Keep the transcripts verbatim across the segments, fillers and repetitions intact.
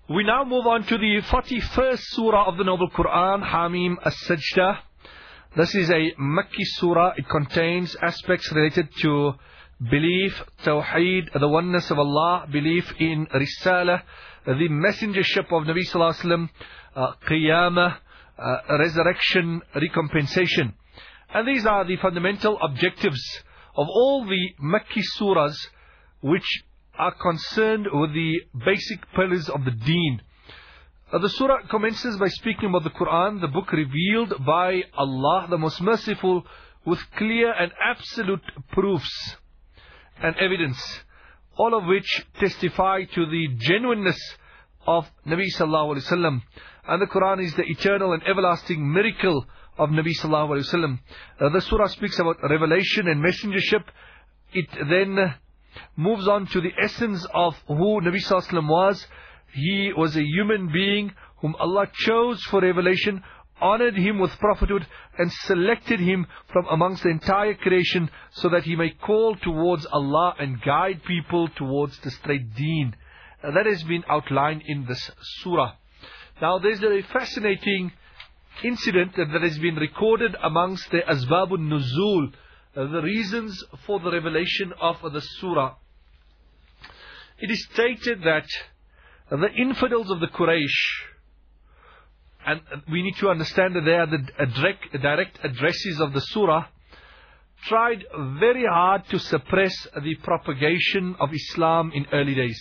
We now move on to the forty-first surah of the Noble Quran, Hamim As-Sajdah. This is a Makki surah. It contains aspects related to belief, Tawheed, the oneness of Allah, belief in Risalah, the messengership of Nabi Sallallahu Alaihi Wasallam, uh, Qiyamah, uh, resurrection, recompensation. And these are the fundamental objectives of all the Makki surahs which are concerned with the basic pillars of the deen. Uh, the surah commences by speaking about the Quran, the book revealed by Allah, the most merciful, with clear and absolute proofs and evidence, all of which testify to the genuineness of Nabi Sallallahu Alaihi Wasallam. And the Quran is the eternal and everlasting miracle of Nabi Sallallahu Alaihi Wasallam. Uh, the surah speaks about revelation and messengership. It then moves on to the essence of who Nabi Sallallahu Alaihi Wasallam was. He was a human being whom Allah chose for revelation, honored him with prophethood, and selected him from amongst the entire creation so that he may call towards Allah and guide people towards the straight deen. Uh, that has been outlined in this surah. Now there's a fascinating incident that, that has been recorded amongst the Asbabun Nuzul, uh, the reasons for the revelation of the surah. It is stated that the infidels of the Quraysh, and we need to understand that they are the direct, direct addressees of the surah, tried very hard to suppress the propagation of Islam in early days.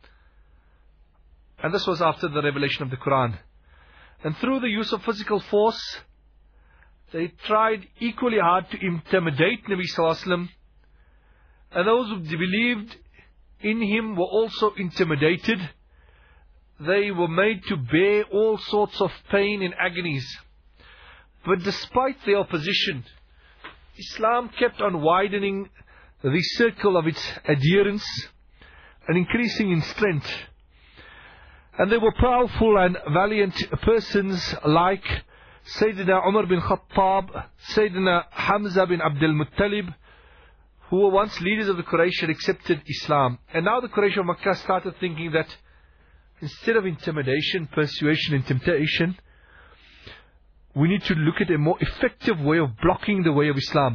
And this was after the revelation of the Quran. And through the use of physical force, they tried equally hard to intimidate Nabi Sallallahu Alaihi Wasallam. And those who believed in him were also intimidated. They were made to bear all sorts of pain and agonies. But despite their opposition, Islam kept on widening the circle of its adherents and increasing in strength. And there were powerful and valiant persons like Sayyidina Umar bin Khattab, Sayyidina Hamza bin Abdul Muttalib, who were once leaders of the Quraysh and accepted Islam. And now the Quraysh of Makkah started thinking that instead of intimidation, persuasion and temptation, we need to look at a more effective way of blocking the way of Islam.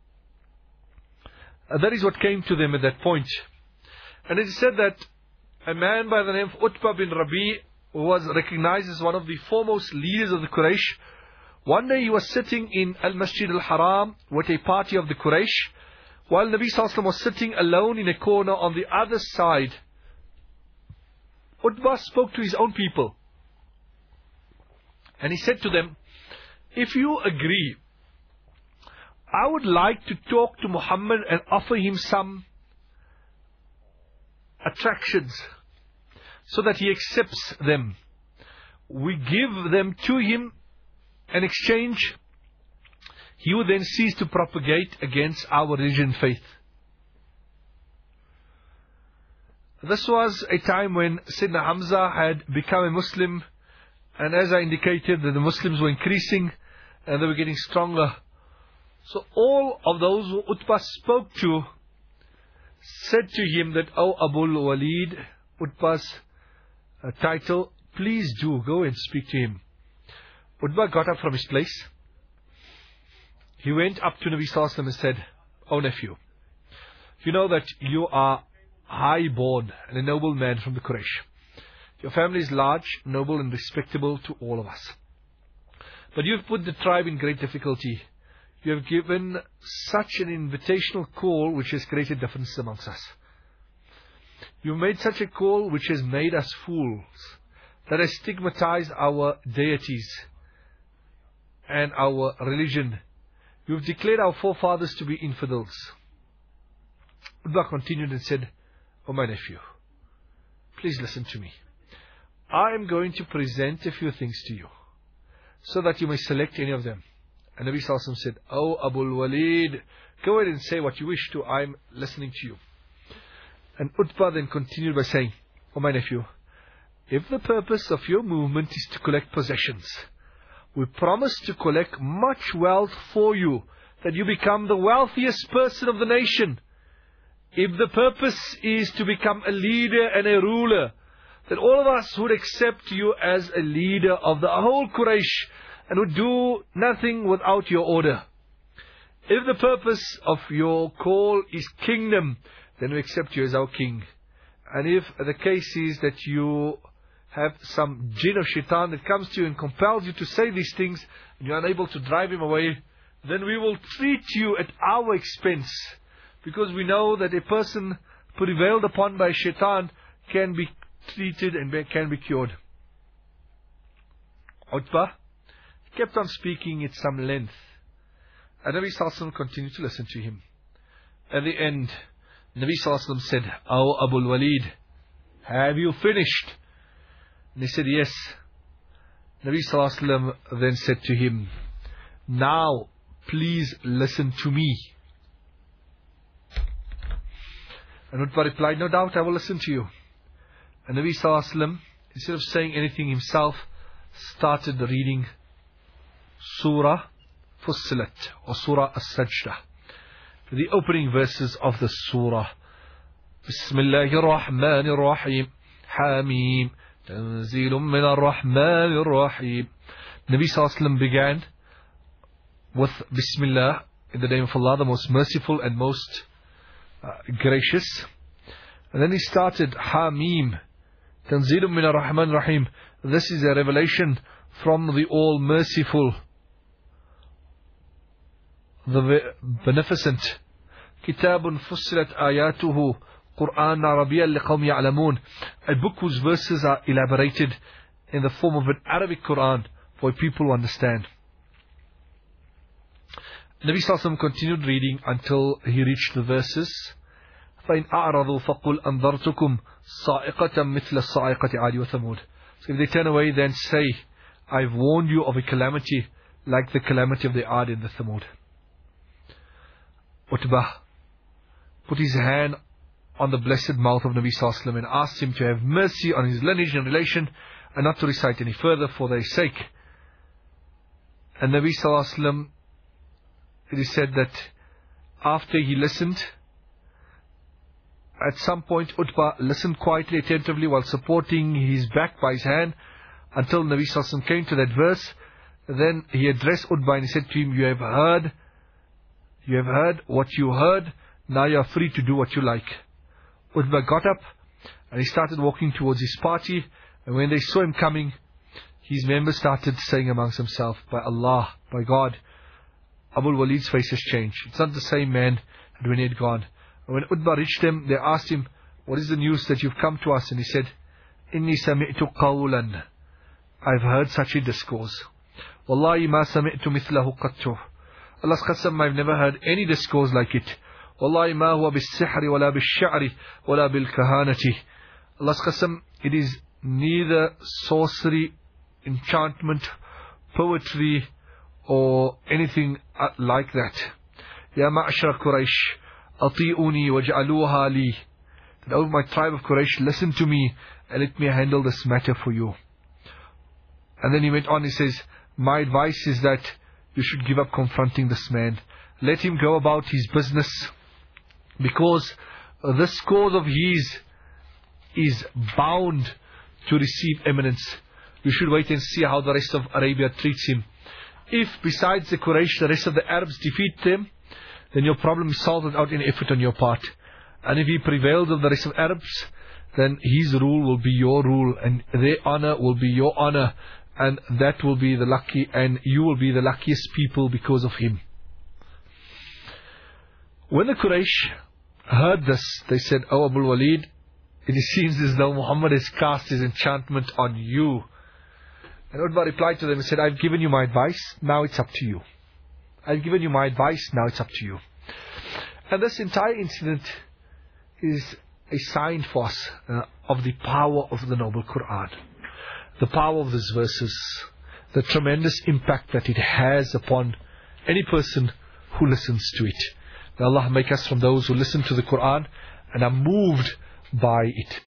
And that is what came to them at that point. And it is said that a man by the name of Utbah bin Rabi, who was recognized as one of the foremost leaders of the Quraysh, one day he was sitting in Al-Masjid Al-Haram with a party of the Quraysh, while Nabi Sallallahu Alaihi Wasallam was sitting alone in a corner on the other side. Utbah spoke to his own people. And he said to them, if you agree, I would like to talk to Muhammad and offer him some attractions so that he accepts them. We give them to him in exchange. He would then cease to propagate against our religion faith. This was a time when Sayyidina Hamza had become a Muslim, and as I indicated, that the Muslims were increasing and they were getting stronger. So all of those who Utbah spoke to said to him that, "O Abul Walid," Utbah's uh, title, "please do go and speak to him." Utbah got up from his place. He went up to Nabi Sallallahu Alaihi Wasallam and said, "O nephew, you know that you are high born and a noble man from the Quraysh. Your family is large, noble and respectable to all of us. But you have put the tribe in great difficulty. You have given such an invitational call which has created differences amongst us. You made such a call which has made us fools, that has stigmatized our deities and our religion. You have declared our forefathers to be infidels." Utbah continued and said, "O my nephew, please listen to me. I am going to present a few things to you, so that you may select any of them." And Nabi Sallallahu Alaihi Wasallam said, "O Abul Walid, go ahead and say what you wish to. I am listening to you." And Utbah then continued by saying, "O my nephew, if the purpose of your movement is to collect possessions, we promise to collect much wealth for you, that you become the wealthiest person of the nation. If the purpose is to become a leader and a ruler, that all of us would accept you as a leader of the whole Quraysh and would do nothing without your order. If the purpose of your call is kingdom, then we accept you as our king. And if the case is that you have some jinn or shaitan that comes to you and compels you to say these things, and you're unable to drive him away, then we will treat you at our expense. Because we know that a person prevailed upon by shaitan can be treated and can be cured. Utbah kept on speaking at some length. And Nabi Sallallahu Alaihi Wasallam continued to listen to him. At the end, Nabi Sallallahu Alaihi Wasallam said, "O Abu Walid, have you finished?" And he said, "Yes." Nabi Sallallahu Alaihi Wasallam then said to him, "Now, please listen to me." And Utbah replied, "No doubt I will listen to you." And Nabi Sallallahu Alaihi Wasallam, instead of saying anything himself, started reading Surah Fussilat or Surah As-Sajdah, the opening verses of the Surah. Bismillahir Rahmanir Rahim, Hamim, Tanzilum min ar-Rahmanir Rahim. Nabi Sallallahu Alaihi Wasallam began with Bismillah, in the name of Allah, the most merciful and most uh, gracious. And then he started Hamim, Tanzilum min ar-Rahmanir Rahim. This is a revelation from the All Merciful, the Beneficent. Kitabun Fussilat Ayatuhu, Quran Arabiyan liqawm ya'lamun. A book whose verses are elaborated in the form of an Arabic Quran for people who understand. Nabi Sallallahu Alaihi Wasallam continued reading until he reached the verses. فَإِنْ أَعْرَضُوا فَقُلْ أَنذَرْتُكُمْ صَاعِقَةً مِثْلَ صَاعِقَةِ عَادٍ وَثَمُودَ. So if they turn away, then say, I've warned you of a calamity like the calamity of the Ad and the Thamud. Utbah put his hand on the blessed mouth of Nabi Sallallahu Alaihi Wasallam and asked him to have mercy on his lineage and relation and not to recite any further for their sake. And Nabi Sallallahu Alaihi Wasallam, it is said that after he listened, at some point Utbah listened quietly, attentively, while supporting his back by his hand, until Nabi Sallallahu Alaihi Wasallam came to that verse. Then he addressed Utbah and he said to him, You have heard, you have heard what you heard, now you are free to do what you like. Utbah got up and he started walking towards his party, and when they saw him coming, his members started saying amongst themselves, By Allah, by God, Abu Walid's face has changed. It's not the same man as when he had gone. And when Utbah reached them, they asked him, What is the news that you've come to us? And he said, Inni sami'tu qawlan. I've heard such a discourse. Wallahi ma sami'tu mithlahu qattu. Allah's qasam, I've never heard any discourse like it. Wallahi ma huwa bis-sihri wala bis-sha'ri wala bil-kahanati. Allah's qasam, it is neither sorcery, enchantment, poetry, or anything like that. Ya ma'ashara Quraysh, ati'uni waj'aluha li. That, oh, my tribe of Quraysh, listen to me and let me handle this matter for you. And then he went on, he says, my advice is that you should give up confronting this man. Let him go about his business, because this cause of his is bound to receive eminence. You should wait and see how the rest of Arabia treats him. If besides the Quraysh, the rest of the Arabs defeat them, then your problem is solved without any effort on your part. And if he prevails over the rest of Arabs, then his rule will be your rule, and their honor will be your honor, and that will be the lucky, and you will be the luckiest people because of him. When the Quraysh heard this, they said, Oh Abu Walid, it seems as though Muhammad has cast his enchantment on you. And Utbah replied to them and said, I've given you my advice, now it's up to you. I've given you my advice, now it's up to you. And this entire incident is a sign for us uh, of the power of the Noble Quran. The power of these verses, the tremendous impact that it has upon any person who listens to it. May Allah make us from those who listen to the Quran and are moved by it.